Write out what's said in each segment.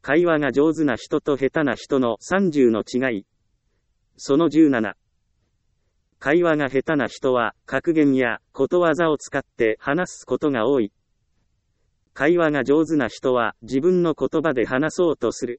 会話が上手な人と下手な人の30の違い。その17。会話が下手な人は格言やことわざを使って話すことが多い。会話が上手な人は自分の言葉で話そうとする。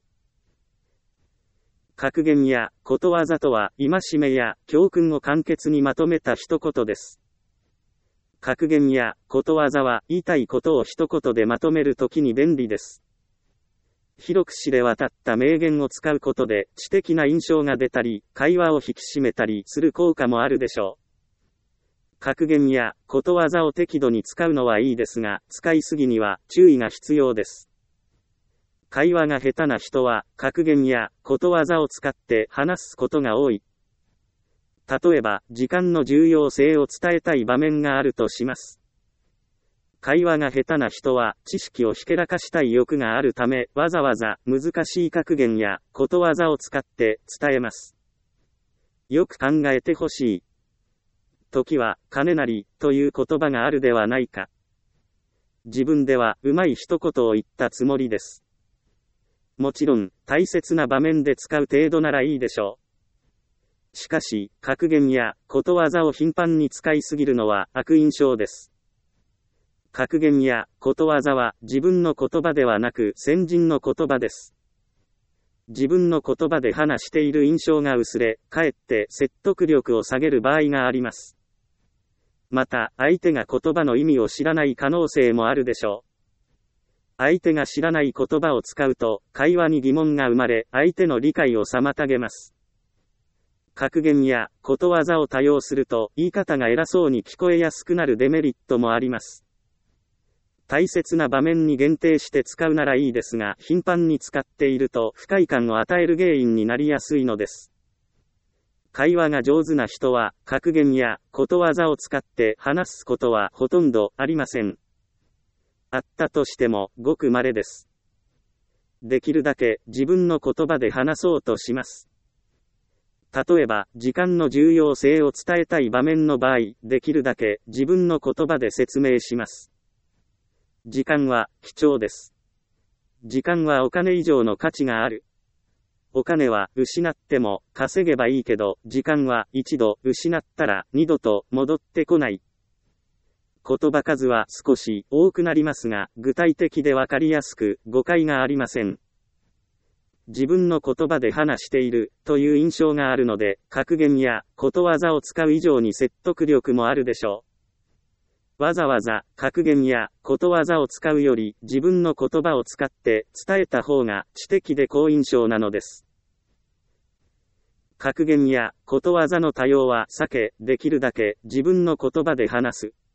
格言やことわざとは戒めや教訓を簡潔にまとめた一言です。格言やことわざは言いたいことを一言でまとめるときに便利です。広く知れ渡った名言を使うことで知的な印象が出たり、会話を引き締めたりする効果もあるでしょう。格言やことわざを適度に使うのはいいですが、使いすぎには注意が必要です。会話が下手な人は格言やことわざを使って話すことが多い。例えば、時間の重要性を伝えたい場面があるとします。会話が下手な人は知識をひけらかしたい欲があるため、わざわざ難しい格言やことわざを使って伝えます。よく考えてほしい。時は金なりという言葉があるではないか。自分ではうまい一言を言ったつもりです。もちろん大切な場面で使う程度ならいいでしょう。しかし、格言やことわざを頻繁に使いすぎるのは悪印象です。格言やことわざは自分の言葉ではなく先人の言葉です。自分の言葉で話している印象が薄れ、かえって説得力を下げる場合があります。また、相手が言葉の意味を知らない可能性もあるでしょう。相手が知らない言葉を使うと、会話に疑問が生まれ、相手の理解を妨げます。格言やことわざを多用すると、言い方が偉そうに聞こえやすくなるデメリットもあります。大切な場面に限定して使うならいいですが、頻繁に使っていると不快感を与える原因になりやすいのです。会話が上手な人は、格言やことわざを使って話すことはほとんどありません。あったとしても、ごく稀です。できるだけ自分の言葉で話そうとします。例えば、時間の重要性を伝えたい場面の場合、できるだけ自分の言葉で説明します。時間は貴重です。時間はお金以上の価値がある。お金は失っても稼げばいいけど、時間は一度失ったら二度と戻ってこない。言葉数は少し多くなりますが、具体的でわかりやすく誤解がありません。自分の言葉で話しているという印象があるので、格言やことわざを使う以上に説得力もあるでしょう。わざわざ格言やことわざを使うより自分の言葉を使って伝えた方が知的で好印象なのです。格言やことわざの多用は避け、できるだけ自分の言葉で話す。